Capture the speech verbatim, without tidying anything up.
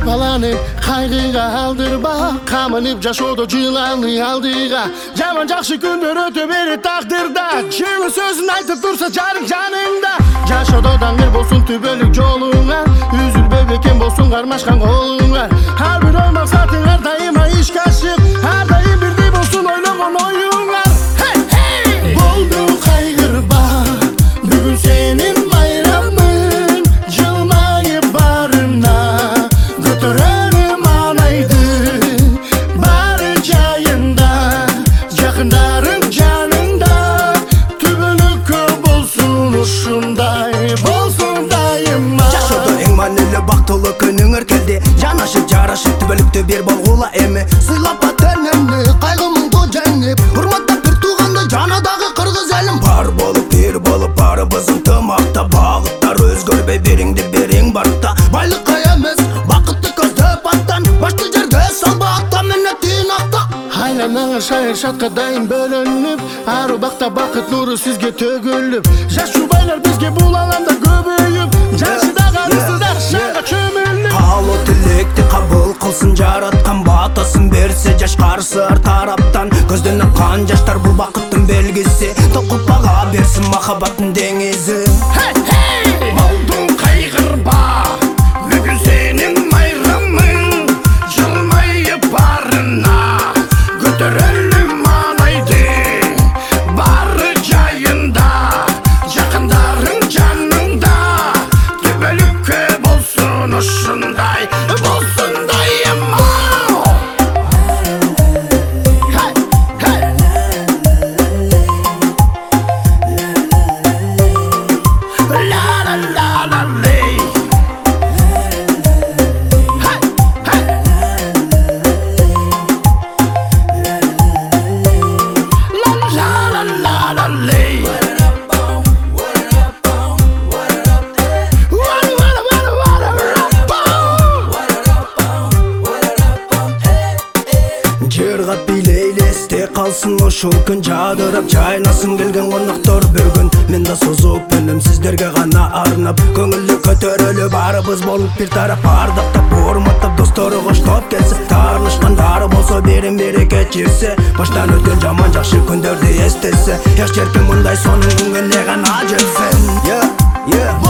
Kapalanıp kaygıga aldırba, kamanıp jaşodo жыланы алдыга. Жаман жакшы күндөр өтө берет тагдырда, жылы сөзүн айтып турса жарың жаныңда. Жашоодо даңгыр болсун түбөлүк жолуңа, үзүлбөй бекем болсун кармашкан колуңа. Ар бир ой максатың ар дайыма ишке ашык, ар дайым бирдей болсун ойлогон оюңар. Болду кайгырба, бүгүн сенин байрамың, жылмайып барына көтөрөрүм анайды. Бары жайында, жакындарың жаныңда, түбөлүккө болсун ушундай, болсун дайыма. Жашоодо эң маанилүү бактылуу күнүңөр келди, жанашып жарашып түбөлүктө бир болгула эми. Сыйлап атенемни, кайгымыңды жеңип, урматтап бир тууганды жанадагы кыргыз элим. Бар болуп бир болуп барыбыз ынтымакта, багыттар өзгөрбөй бириңди бириң барыкта. Байлыкка эмес, бакытты көздөп аттан, башты жерге салба атта миннетин акта. Айланаңа шайыр шатка дайым бөлөнүп, ар убакта бакыт нуру сизге төгүлүп. Жаш жубайлар бизге бул аланда көбөйүп, жашыда карысыда шаңга чөмүлүп. Каалоо тилекти кабыл кылсын жараткан, батасын берсе жаш карысыр тараптан. Көздөн аккан жаштар бул бакыттын белгиси, токуп бага берсин махаббаттын деңизи. Болдуң кайгырба, бүгүн сенин майрамың, жылмайып барына көтөрөлүм анайды. Бары жайында, жакындарың жаныңда, түбөлүккө болсун ушундай, болсун дайыма. Жыргап бийлейли эсте калсын ушул күн, жадырап жайнасын келген коноктор бир күн. Мен да созуп үнүм сиздерге гана арнап, көңүлдү көтөрөлүп барыбыз болуп бир тарап, ардактап урматтап достору коштоп келсе, таанышкандары болсо бирин бири кечирсе, баштан өткөн жаман жакшы күндөрдү эстесе, жаш жерке мындай сонун күнгө эле гана жүрсүн.